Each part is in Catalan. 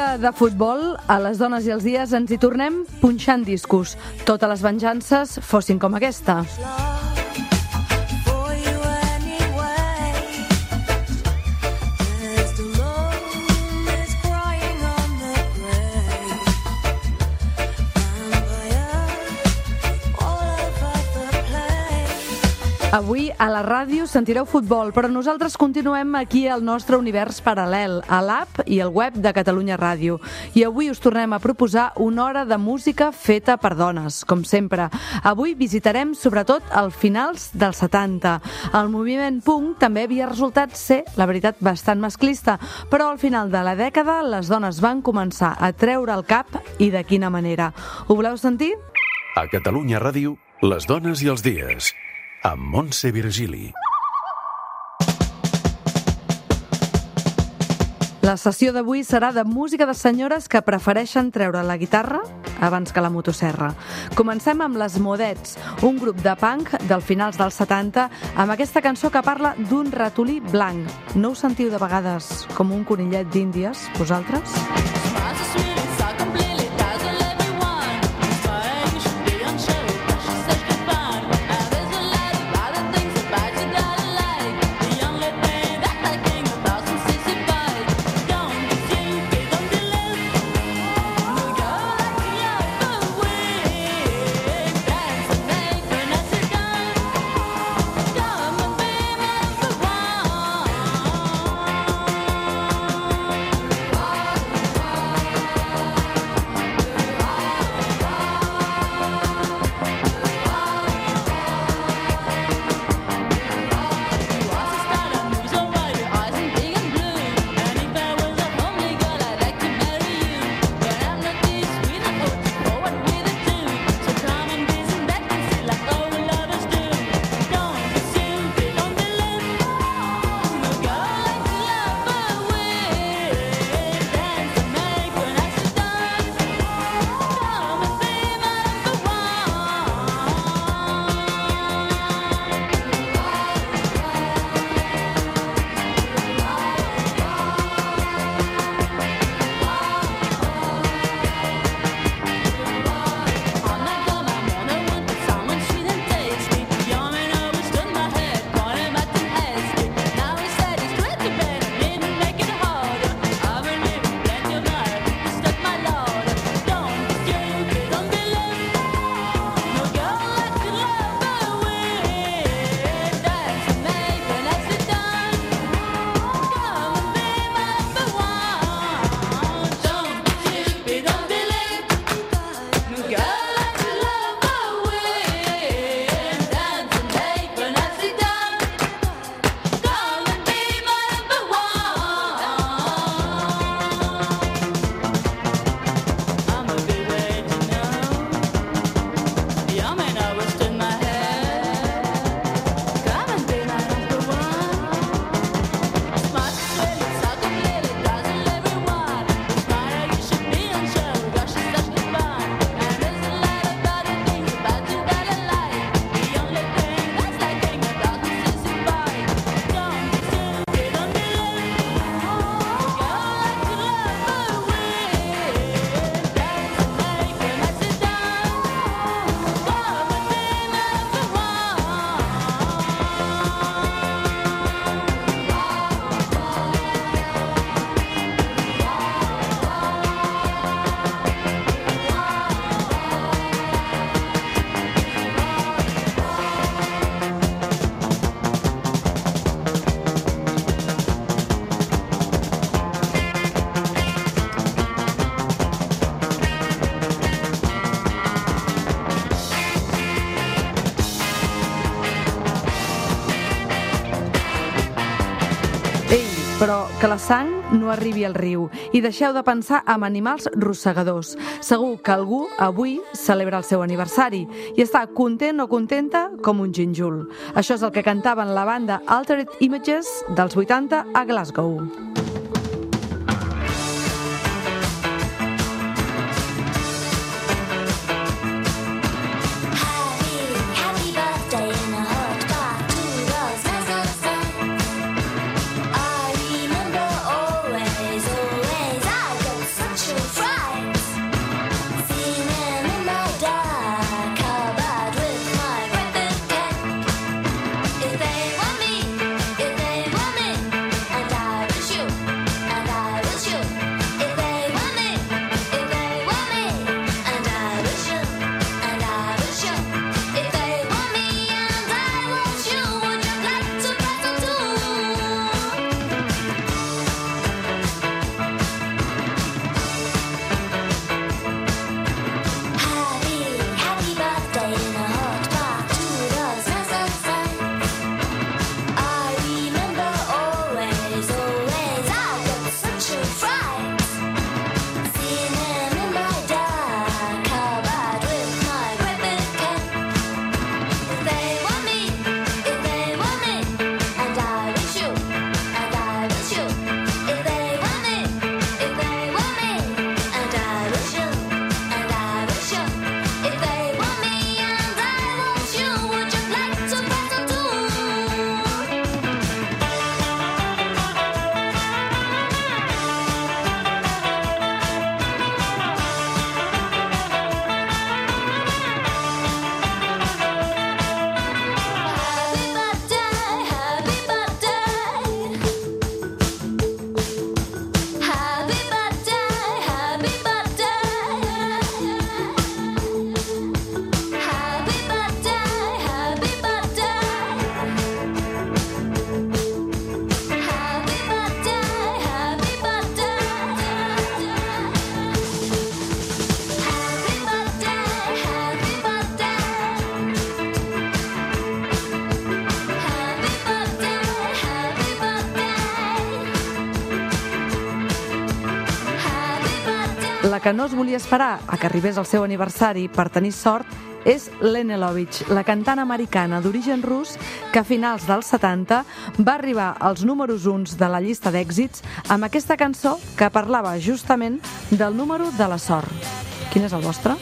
dia de futbol, a les dones i els dies ens hi tornem punxant discos. Totes les venjances fossin com aquesta. Avui a la ràdio sentireu futbol, però nosaltres continuem aquí al nostre univers paral·lel, a l'app i al web de Catalunya Ràdio. I avui us tornem a proposar una hora de música feta per dones, com sempre. Avui visitarem sobretot els finals dels 70. El moviment punk també havia resultat ser, la veritat, bastant masclista, però al final de la dècada les dones van començar a treure el cap i de quina manera. Ho voleu sentir? A Catalunya Ràdio, les dones i els dies, amb Montse Virgili. La sessió d'avui serà de música de senyores que prefereixen treure la guitarra abans que la motosserra. Comencem amb les Modets, un grup de punk del finals dels 70, amb aquesta cançó que parla d'un ratolí blanc. No us sentiu de vegades com un conillet d'Índies, vosaltres? Però que la sang no arribi al riu i deixeu de pensar en animals rossegadors. Segur que algú avui celebra el seu aniversari i està content o contenta com un gínjol. Això és el que cantaven la banda Altered Images dels 80 a Glasgow. La que no es volia esperar a que arribés el seu aniversari per tenir sort és Lene Lovich, la cantant americana d'origen rus que a finals dels 70 va arribar als números 1 de la llista d'èxits amb aquesta cançó que parlava justament del número de la sort. Quin és el vostre?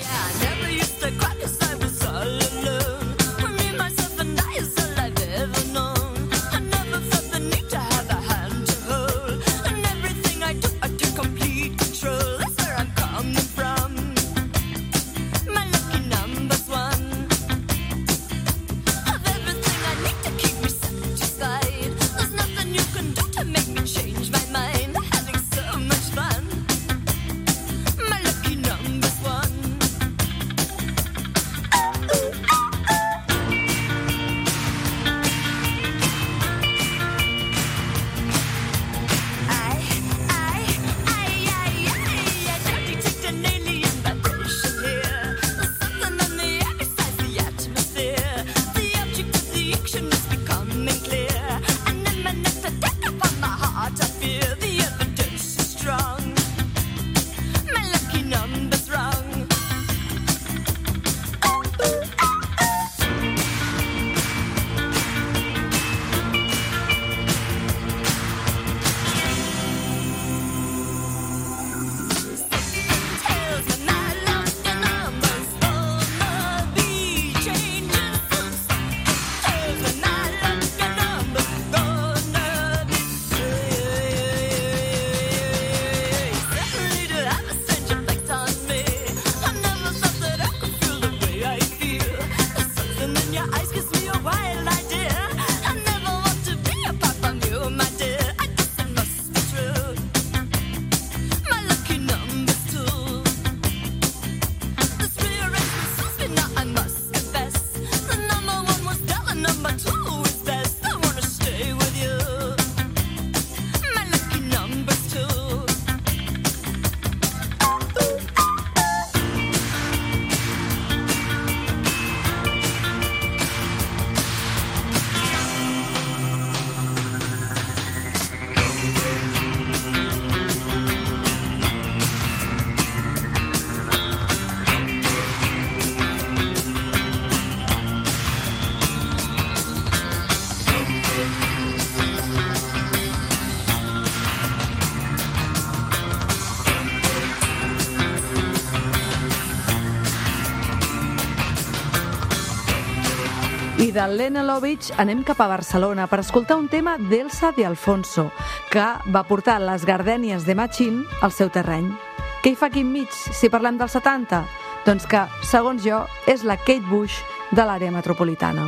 I de Lene Lovich anem cap a Barcelona per escoltar un tema d'Elsa de Alfonso, que va portar les gardènies de Machín al seu terreny. Què hi fa aquí enmig, si parlem dels 70? Doncs que, segons jo, és la Kate Bush de l'àrea metropolitana.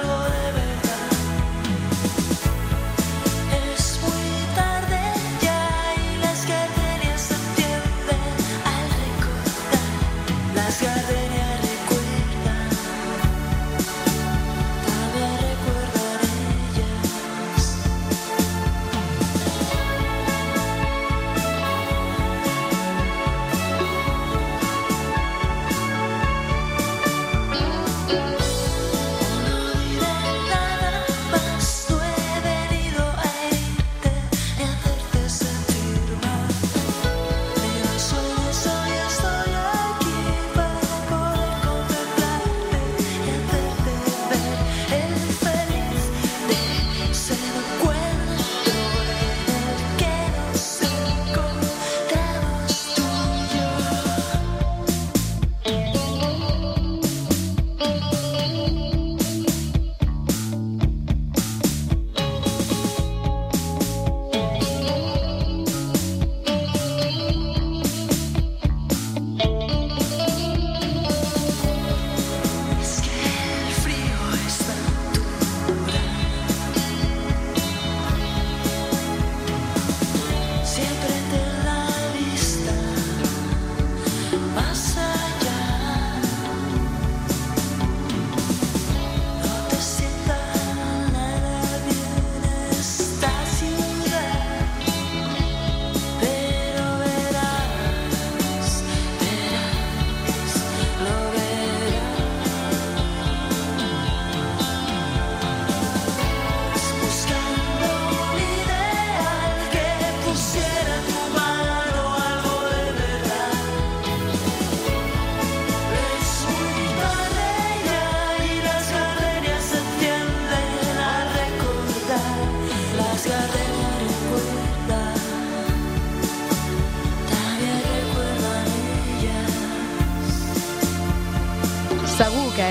Es muy tarde ya.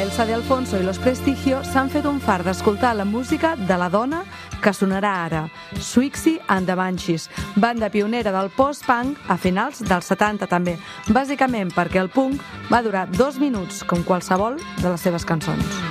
Elsa de Alfonso i Los Prestigio s'han fet un fart d'escoltar la música de la dona que sonarà ara, Siouxsie and the Banshees, banda pionera del post-punk a finals dels 70 també, bàsicament perquè el punk va durar 2 minuts, com qualsevol de les seves cançons.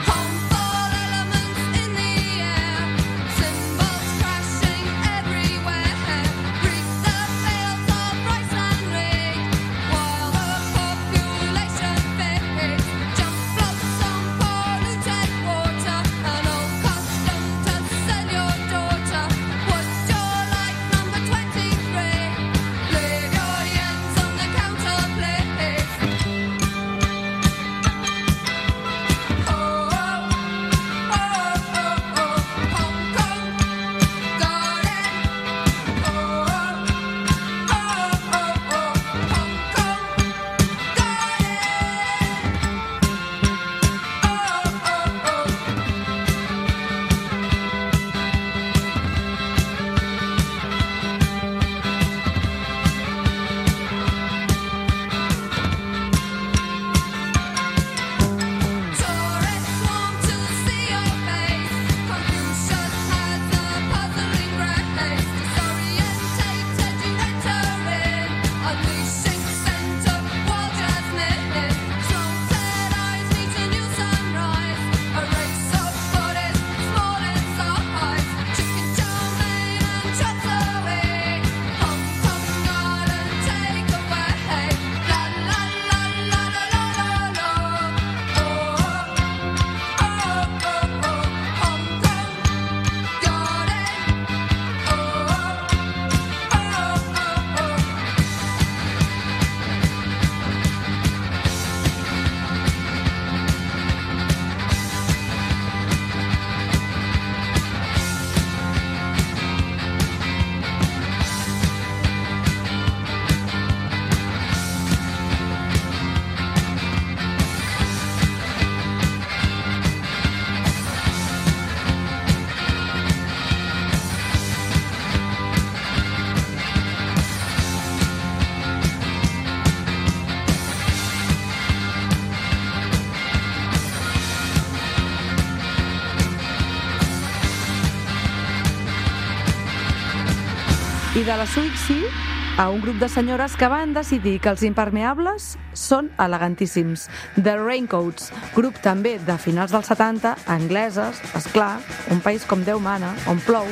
I de la Siouxsie a un grup de senyores que van decidir que els impermeables són elegantíssims. The Raincoats, grup també de finals dels 70, angleses, esclar, un país com Déu mana, on plou.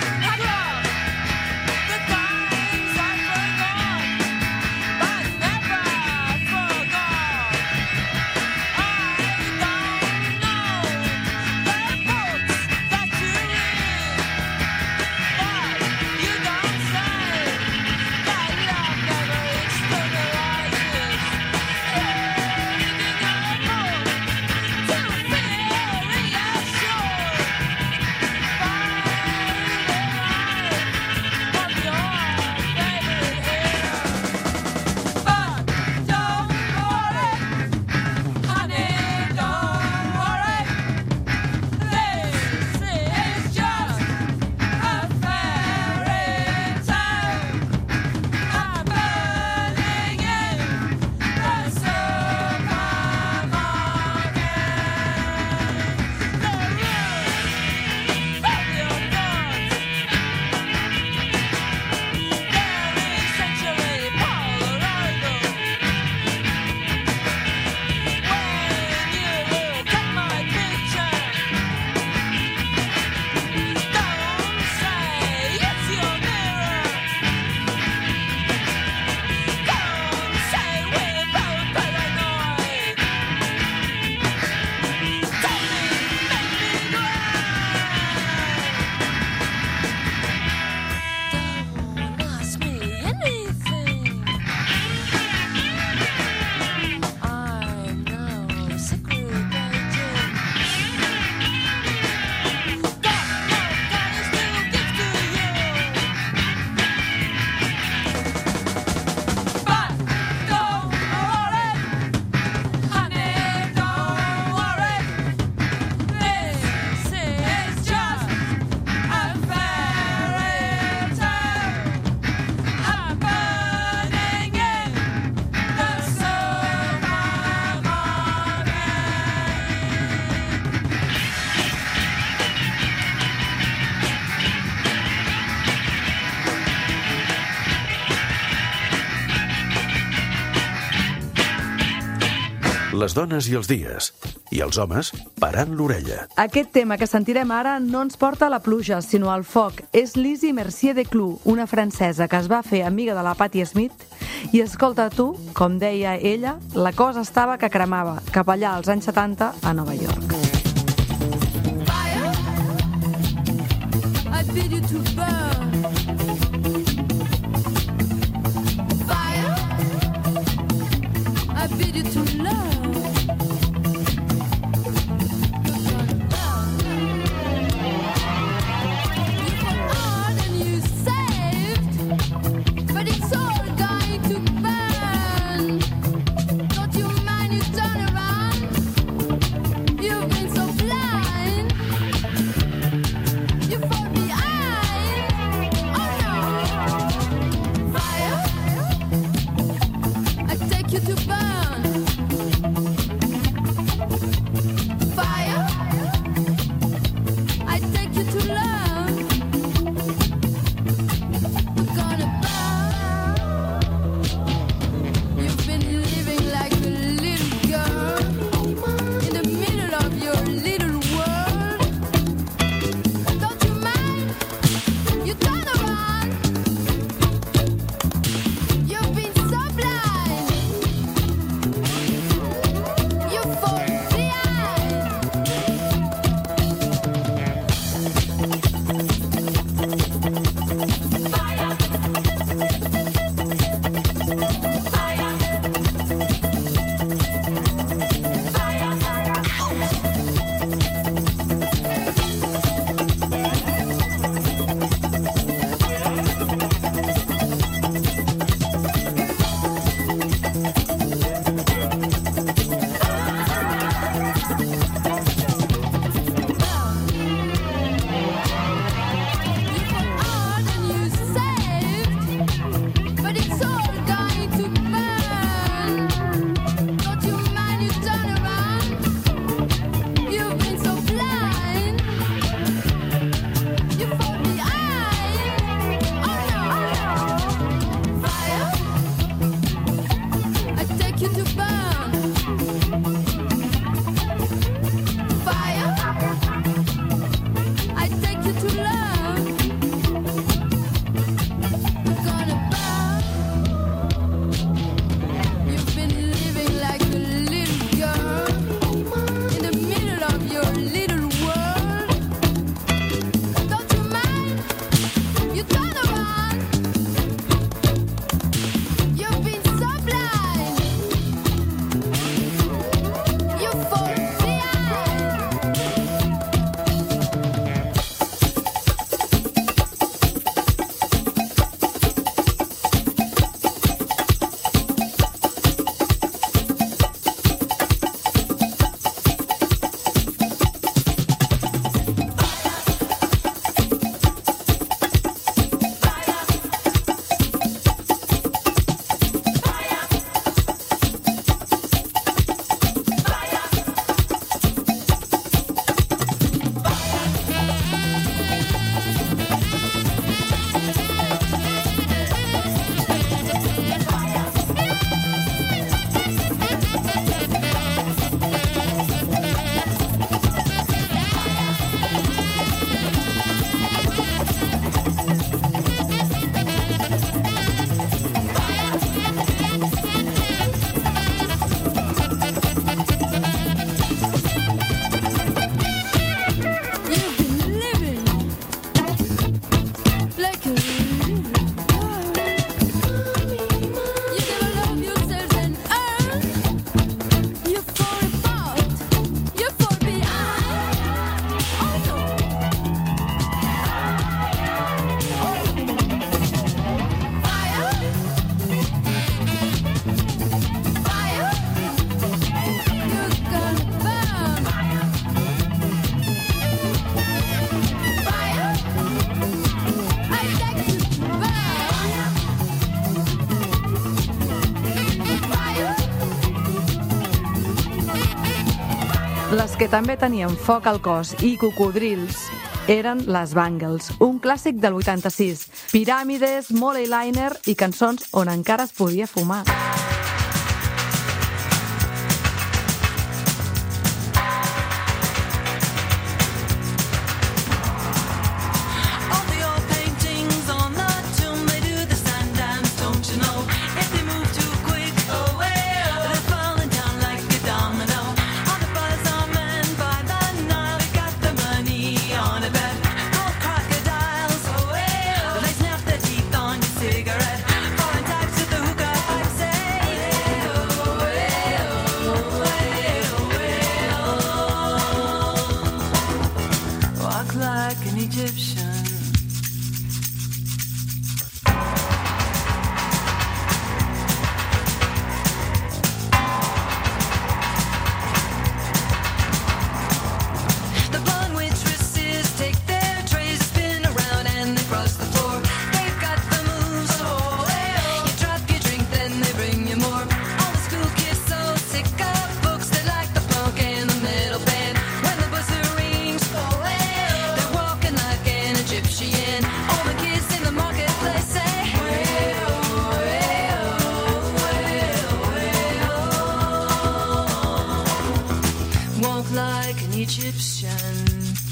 Never les dones i els dies, i els homes parant l'orella. Aquest tema que sentirem ara no ens porta a la pluja, sinó al foc. És Lizzie Mercier de Clou, una francesa que es va fer amiga de la Patti Smith, i escolta tu, com deia ella, la cosa estava que cremava, cap allà als anys 70 a Nova York. Fire, I bid you to burn. Fire, I bid you to love. Les que també tenien foc al cos i cocodrils eren les Bangles, un clàssic del 86. Piràmides, molt eyeliner i cançons on encara es podia fumar. Egyptian.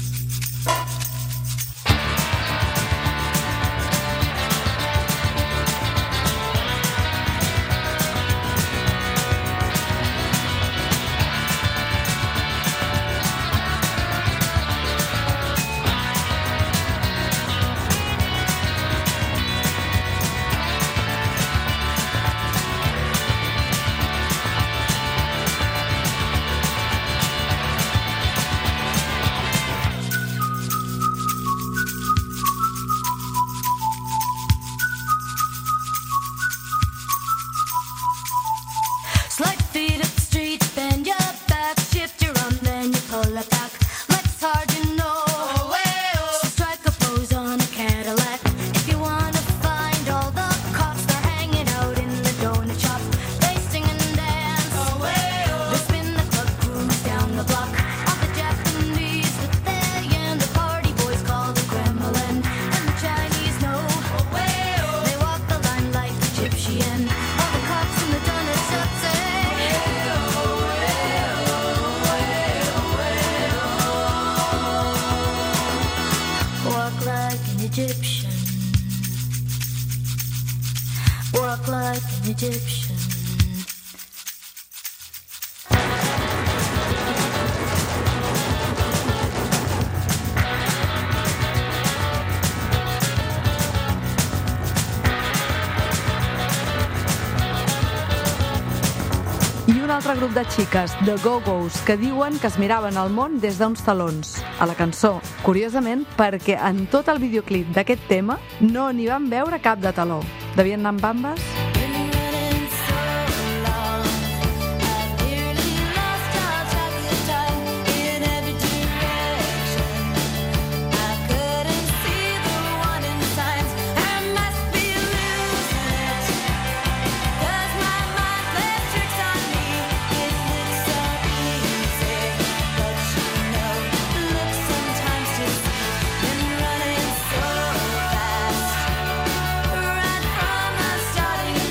Slight feet up the street, bend your back, shift your arm, then you pull it back. Legs hard, you know. So strike a pose on a Cadillac. If you wanna find all the cops, they're hanging out in the donut shop. They sing and dance. They spin the club, cruise down the block. All the Japanese with their yen, the party boys call the Kremlin, and the Chinese know. They walk the line like Egyptian. All the cops in the donut shop say. Walk like an Egyptian. Walk like an Egyptian. I un altre grup de xiques, The Go-Go's, que diuen que es miraven el món des d'uns talons. A la cançó, curiosament, perquè en tot el videoclip d'aquest tema no n'hi van veure cap de taló. Devien anar amb bambes? Right from the starting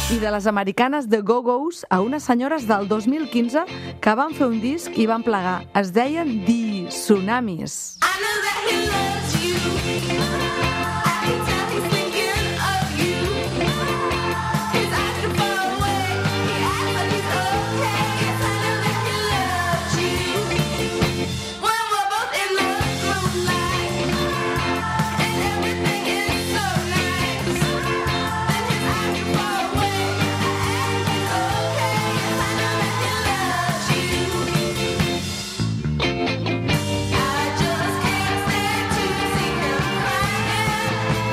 I de les americanes The Go-Go's a unes senyores del 2015 que van fer un disc i van plegar. Es deien The Tsunamis. I know that he loves you. I can tell he's thinking of you. He's acting far away. He acts like he's okay. Yes, I know that he loves you. When we're both in the moonlight and everything is so nice, then he's acting far away. Acting okay. Yes, I know that he loves you. I just can't stand to see him crying.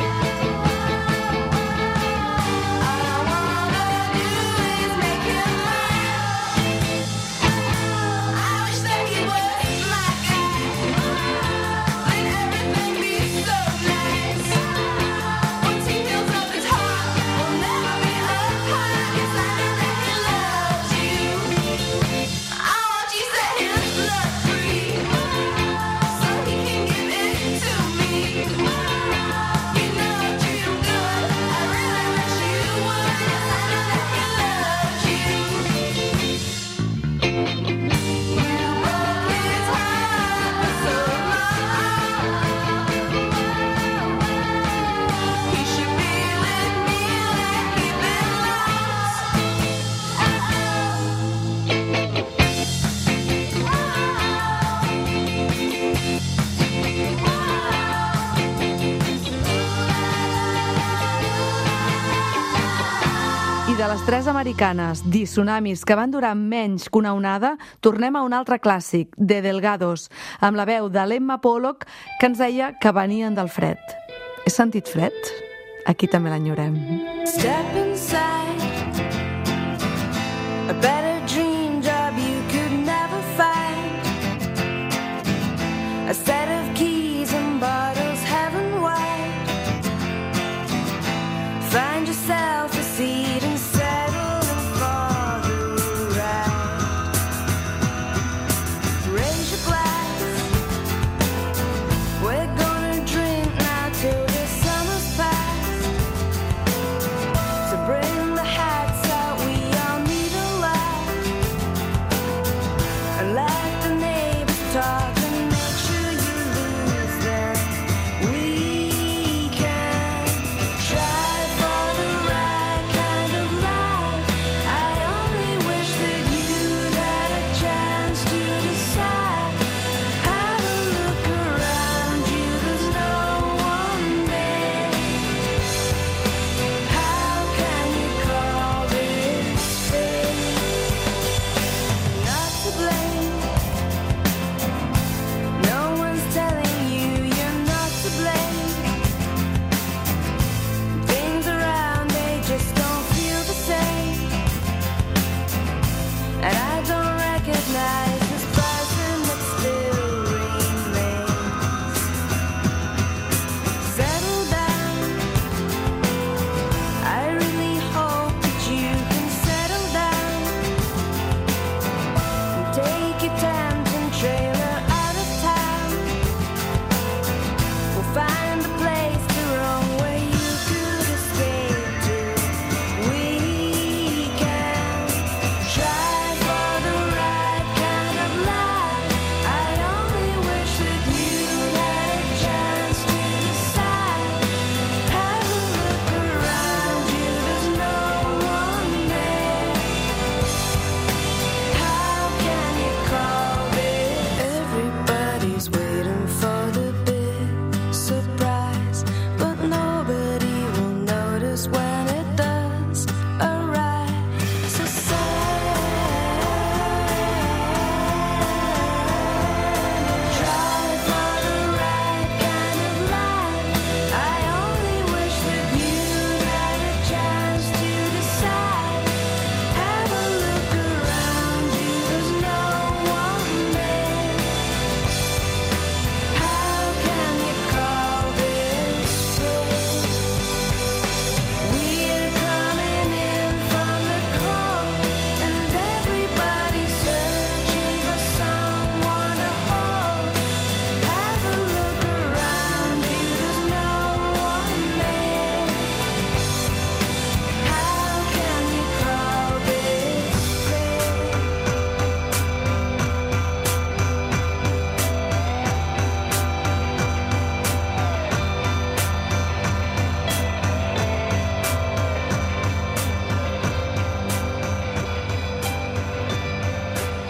All I wanna do is make him mine. I wish that he was my guy. Then everything be so nice. Once he fills up his heart, we'll never be apart. Yes, I know that he loves you. I want you set his love free, so he can give it to me. You know I treat him good, I really wish you would. Yes, I know that he loves you. You broke his heart, so he should be with me like he I de les tres americanes, The Tsunamis, que van durar menys que una onada, tornem a un altre clàssic, The Delgados, amb la veu de l'Emma Pollock, que ens deia que venien del fred. He sentit fred? Aquí també l'enyorem. Step inside. A better dream job you could never find. A set of keys and bottles heaven wide. Find yourself a seat and settle in for the ride. Raise your glass. We're gonna drink now till the summer's past. So bring the hats out, we all need a laugh.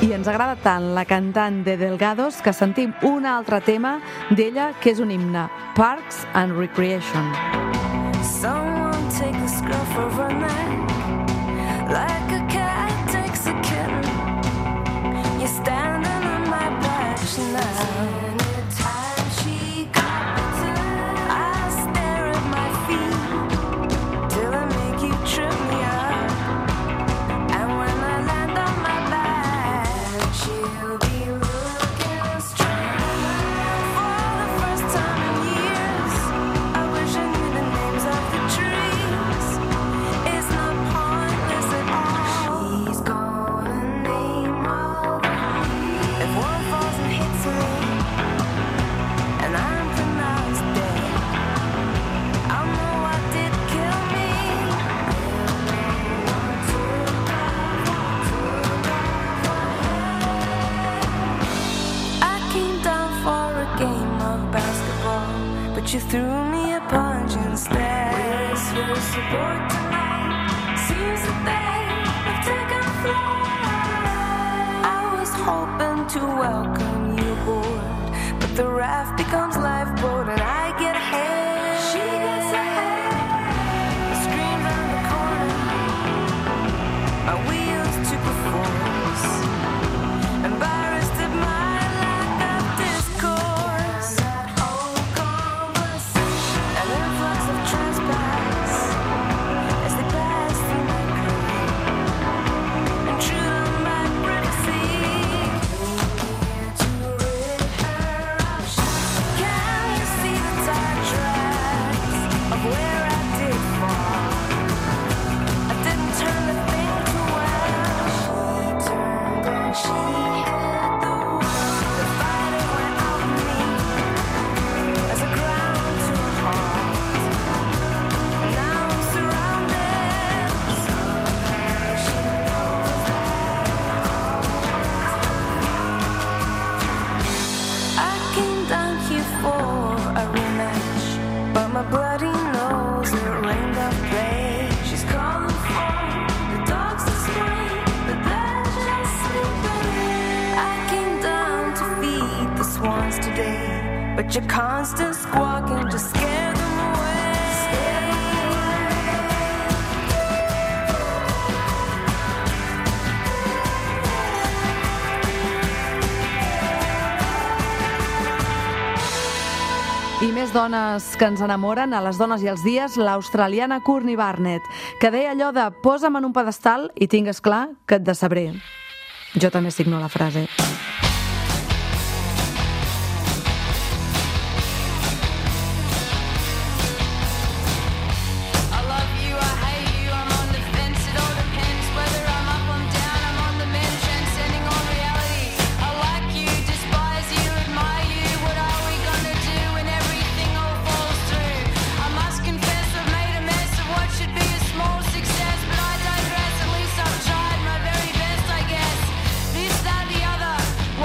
I ens agrada tant la cantant de Delgados que sentim un altre tema d'ella que és un himne, Parks and Recreation. Someone take a scruff of her neck, like a cat takes a kitten. You're standing on my back now. Anytime she comes in, I stare at my feet till I make you trip me up. And when I land on my back, she'll be looking straight. For the first time in years, I wish I knew the names of the trees. It's not pointless at all. She's gonna name all the leaves. If one falls and hits me, and I'm pronounced dead, I'll know what did kill me. I came down for a game of basketball, but you threw me a punch instead. Where's your support tonight? Seems that they have taken flight. I was hoping to welcome you aboard, but the raft becomes lifeboat and I get ahead. She gets ahead. The screams on the corner, my wheels took a force, embarrassed at my lack of discourse. That whole conversation, an influx of trespass as they pass through my career, intrude on my privacy. Here to rid her of shame. Can you see the tire tracks of where I did fall? I didn't turn the thing too well. She turned and she hit the wall. The fighter went out of me as I ground to a halt. And now I'm surrounded. Somehow she knows that I came down here for a rematch, but my bloody nose, it rained up play. She's calling for the dogs to spray, but they're just sleeping. I came down to feed the swans today, but your constant squawking just scared them away. I més dones que ens enamoren, a Les dones i els dies, l'australiana Courtney Barnett, que deia allò de posa'm en un pedestal i tingues clar que et decebré. Jo també signo la frase. I love you, I hate you, I'm on the fence, it all depends whether I'm up, I'm down, I'm on the mend, transcending all reality. I like you, despise you, admire you, what are we gonna do when everything all falls through? I must confess I've made a mess of what should be a small success, but I digress, at least I've tried my very best, I guess. This, that, the other,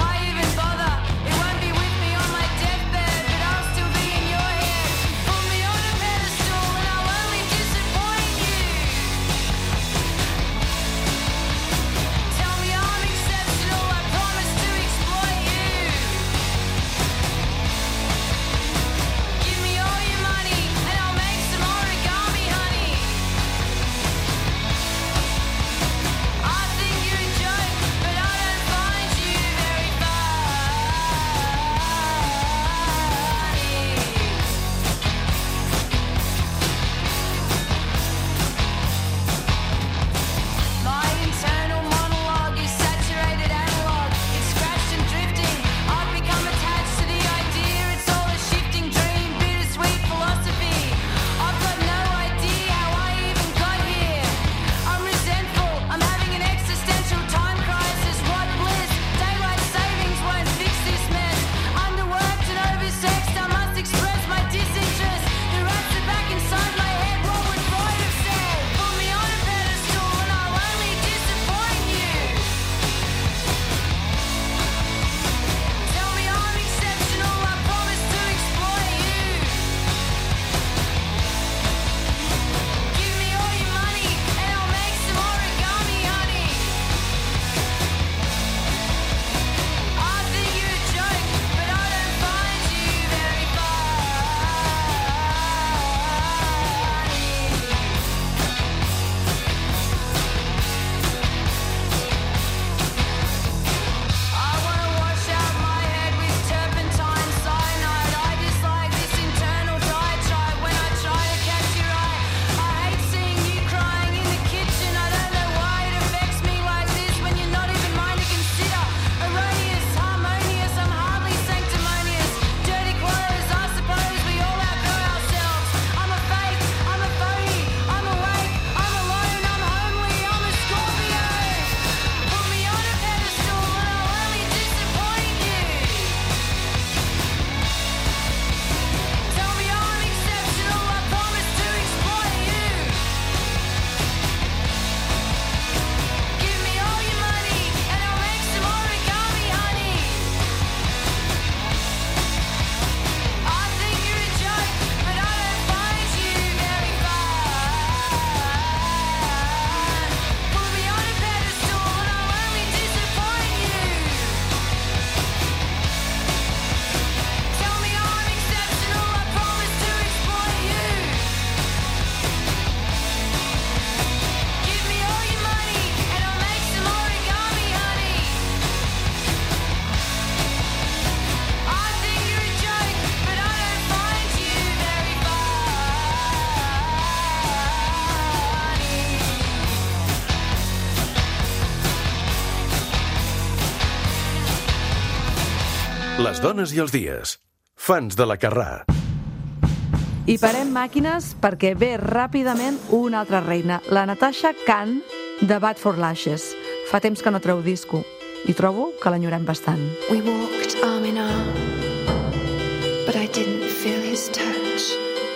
Les dones i els dies. Fans de la Carrà. I parem màquines perquè ve ràpidament una altra reina, la Natasha Khan, de Bad for Lashes. Fa temps que no treu disco i trobo que l'enyorem bastant. We walked arm in arm, but I didn't feel his touch.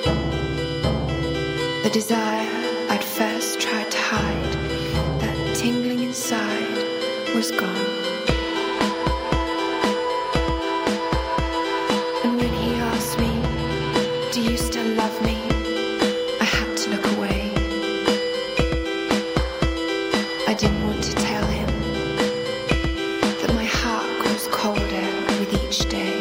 The desire I'd first tried to hide, that tingling inside, was gone. And when he asked me, do you still love me? I had to look away. I didn't want to tell him that my heart grows colder with each day.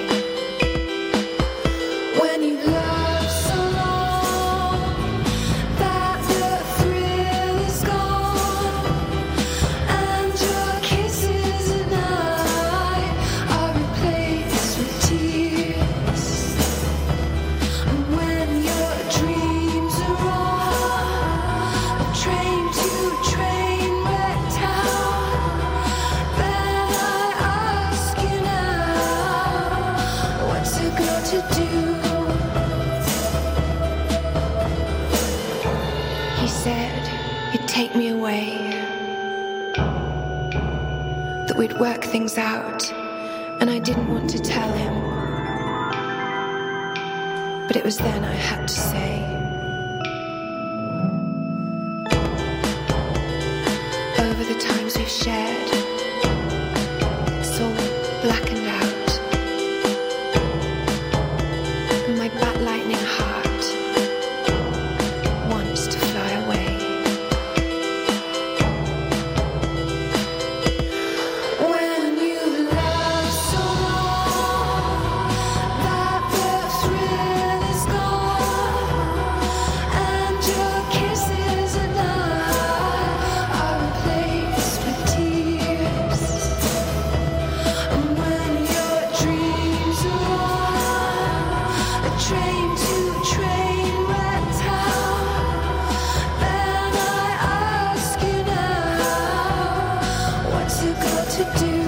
When you love so long that the thrill is gone, and your kisses and I are replaced with tears, and when your dreams are on a train to train wreck town, then I ask you now, what's it got to do? He said he'd take me away, that we'd work things out, and I didn't want to tell him. But it was then I had to say, over the times we've shared, it's all blackened out, and my bat lightning heart wants to fly away. When you love so long that the thrill is gone, and your kisses and I are replaced with tears, and when your dreams are on a train to train wreck town, then I ask you now, what's it got to do?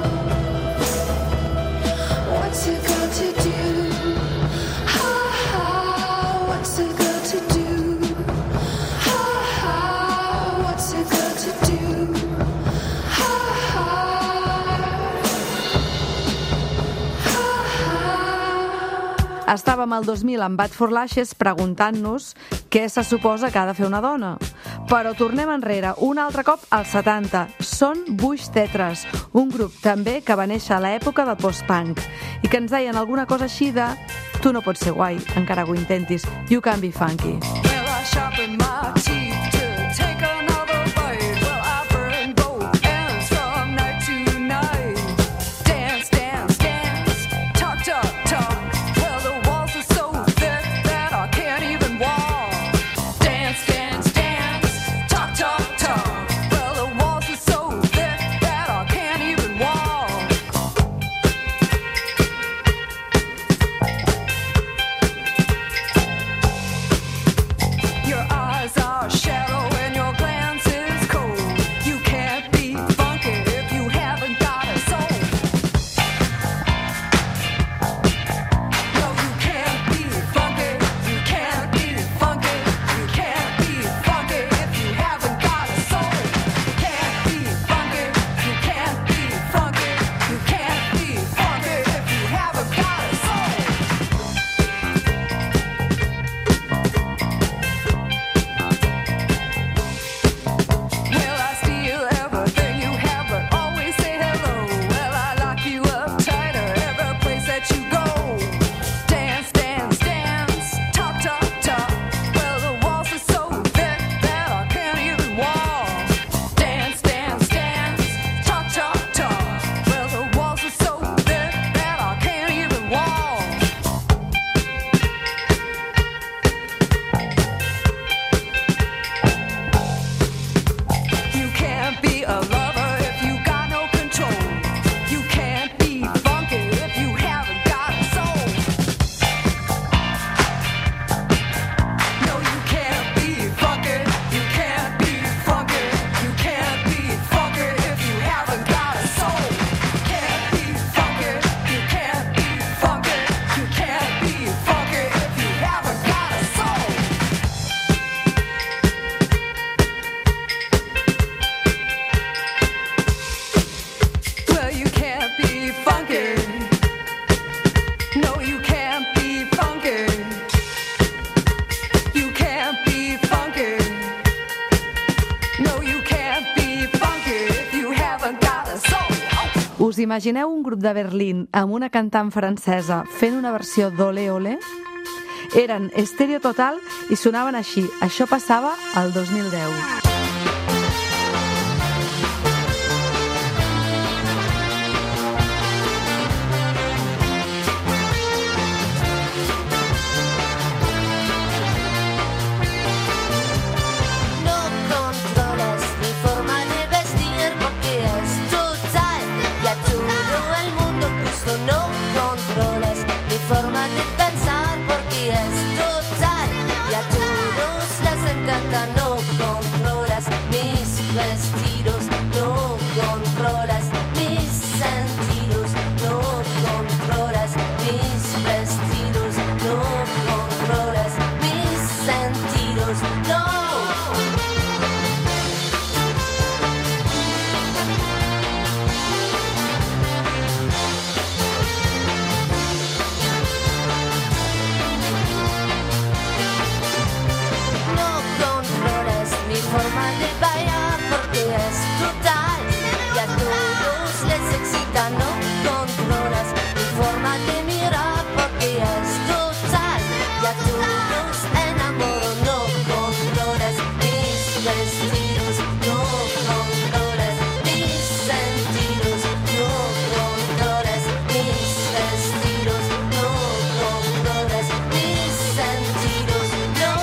What's it got to do? Ha ha, what's it got to do? Ha ha, what's it got to do? Ha ha, ha ha. Estàvem al 2000 amb Bad for Lashes preguntant-nos què se suposa que ha de fer una dona. Però tornem enrere, un altre cop als 70. Són Bush Tetras, un grup també que va néixer a l'època del post-punk i que ens deien alguna cosa així de tu no pots ser guai, encara que ho intentis, you can be funky. Well, I sharpen my teeth to take another bite. Well, I burn both ends from night to night. Dance, dance, dance. Talk, talk, talk. Well, the walls are so thick that I can't even walk. Dance, dance, dance. Talk, talk, talk. Well, the walls are so thick that I can't even walk. Your eyes are shut. imagineu un grup de Berlín amb una cantant francesa fent una versió d'Olé Olé? Eren Estèreo Total i sonaven així. Això passava al 2010. No controlas mi forma de vestir porque es total y a todo el mundo gusto. No controlas mi forma de pensar porque es total y a todos les encanta. No controlas mis vestidos, no controlas mis sentidos, no controlas mis vestidos, no controlas mis sentidos, no. No controlas mi forma de bailar porque es total y a todos les excita. No controlas mi forma de mirar porque es total y a todos enamoro. No controlas mis vestidos, no controlas mis sentidos, no controlas mis vestidos, no controlas mis sentidos, no.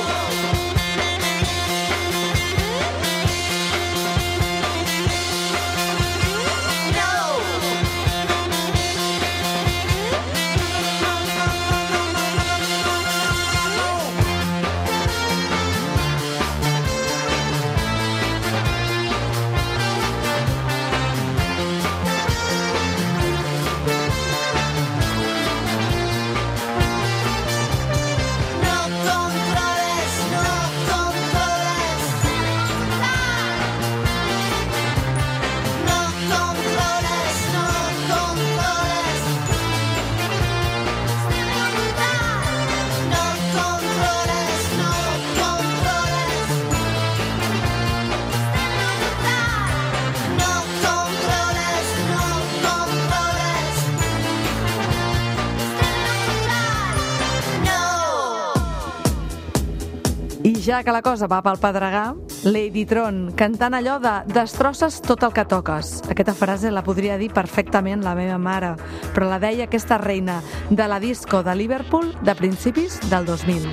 No controles, no controles. No controles, no controles. No controles, no controles. No controles, no controles. No. I ja que la cosa va pel pedregar, Lady Tron cantant allò de destrosses tot el que toques. Aquesta frase la podria dir perfectament la meva mare, però la deia aquesta reina de la disco de Liverpool de principis del 2000.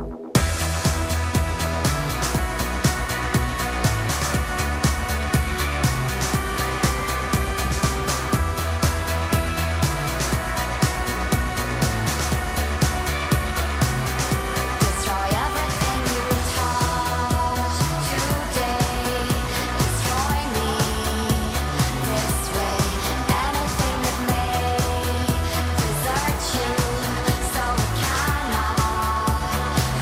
Destroy everything you touch today. Destroy me this way. Anything that may desert you, so it cannot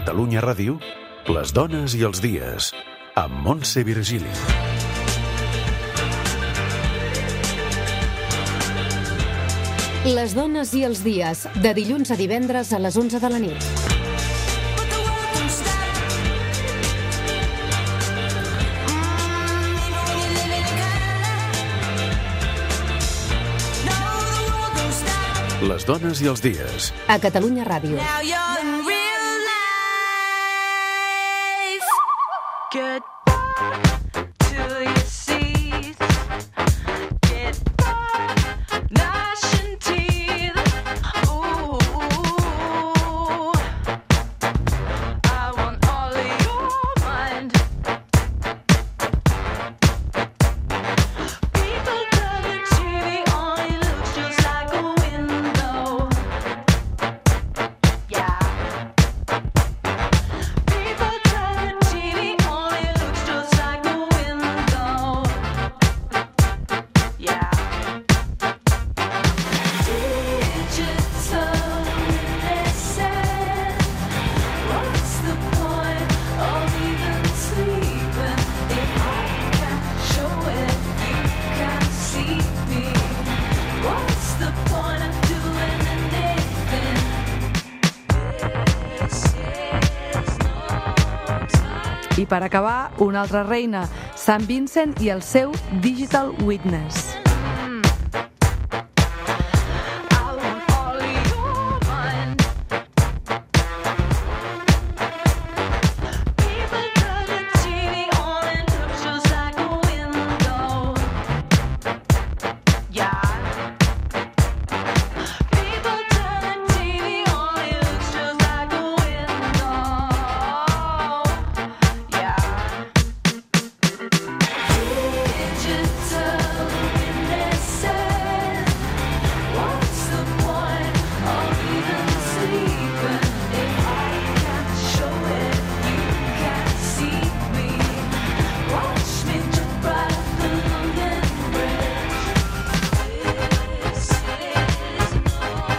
Catalunya Ràdio, les dones i els dies, amb Montse Virgili. Les dones i els dies, de dilluns a divendres a les 11 de la nit. Les dones i els dies. A Catalunya Ràdio. Now you're in real life. Get back to your seats. Get back, gnashing teeth. Ooh, I want all of your mind. People turn the TV on, it looks just like a window. Yeah. People turn the TV on, it looks just like a window. Yeah. Digital listen. What's the point of even sleeping if I can't show it? You can't see me. What's the point of doing anything? This is no time. I per acabar, una altra reina, Sant Vincent i el seu Digital Witness. I want all of your mind. People turn the TV on, it looks just like a window. Yeah. People turn the TV on, it looks just like a window. Yeah. Digital listen. What's the point of even sleeping if I can't show it? You can't see me. Watch me jump right the London Bridge. This is no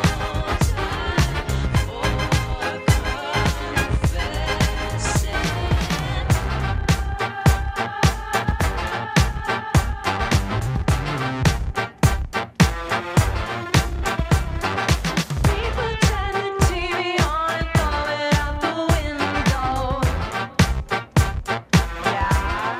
People turn the TV on and throw it out the window. Yeah.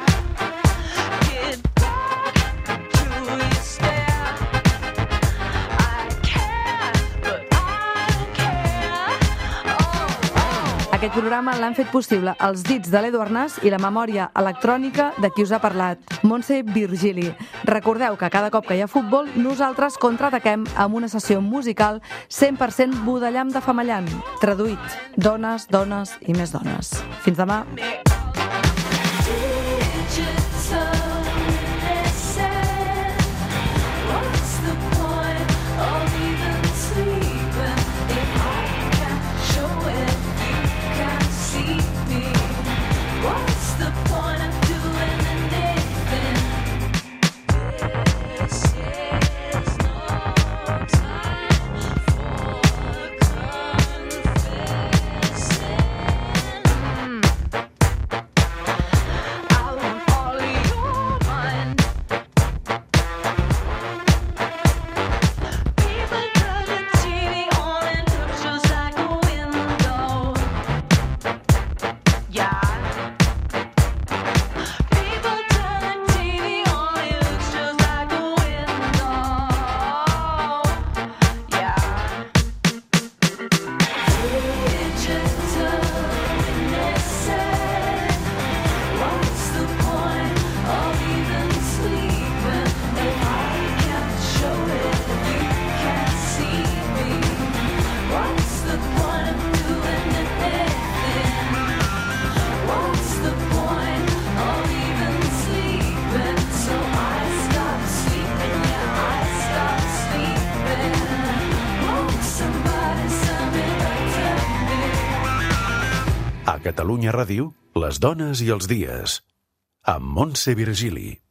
Get back to your stare. I care, but I don't care. Oh. Aquest programa l'han fet possible els dits de l'Edu Arnàs i la memòria electrònica de qui us ha parlat, Montse Virgili. Recordeu que cada cop que hi ha futbol, nosaltres contraataquem amb una sessió musical 100% budellam de Famallant. Traduït, dones, dones i més dones. Fins demà. Digital listen. What's the point of even sleeping if I can't show it? You can't see me. What's the point of doing anything? This is no time for confessing. I want all of your mind. People turn the TV on, it looks just like a window. Yeah. People turn the TV on, it looks just like a window. Yeah. Digital listen. What's the point of even sleeping if I can't show it? You can't see me. What's the point of doing anything? What's the point of even sleeping? So I stop sleeping, yeah, I stop sleeping. Won't somebody send me back to me? A Catalunya Ràdio, les dones i els dies, amb Montse Virgili.